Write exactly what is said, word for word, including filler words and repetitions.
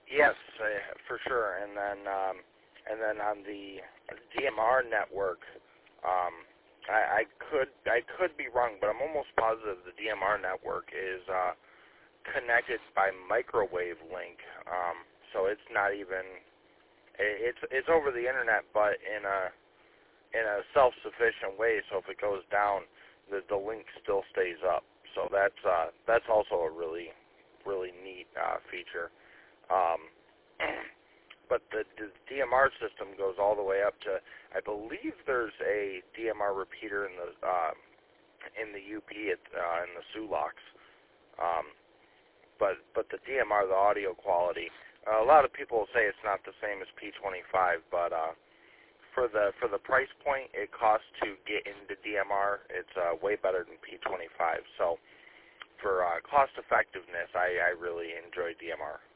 Yes, uh, for sure. And then um, and then on the D M R network, um, I, I could I could be wrong, but I'm almost positive the D M R network is uh, connected by microwave link. Um, so it's not even it's it's over the internet, but in a in a self-sufficient way. So if it goes down, the the link still stays up. So that's uh, that's also a really really neat uh, feature. Um, but the, the D M R system goes all the way up to, I believe there's a D M R repeater in the uh, in the U P at, uh, in the Sulux. Um, but but the D M R, the audio quality, uh, a lot of people will say it's not the same as P twenty-five, but uh, for the for the price point it costs to get into D M R, it's uh, way better than P twenty-five. So for uh, cost effectiveness, I, I really enjoy D M R.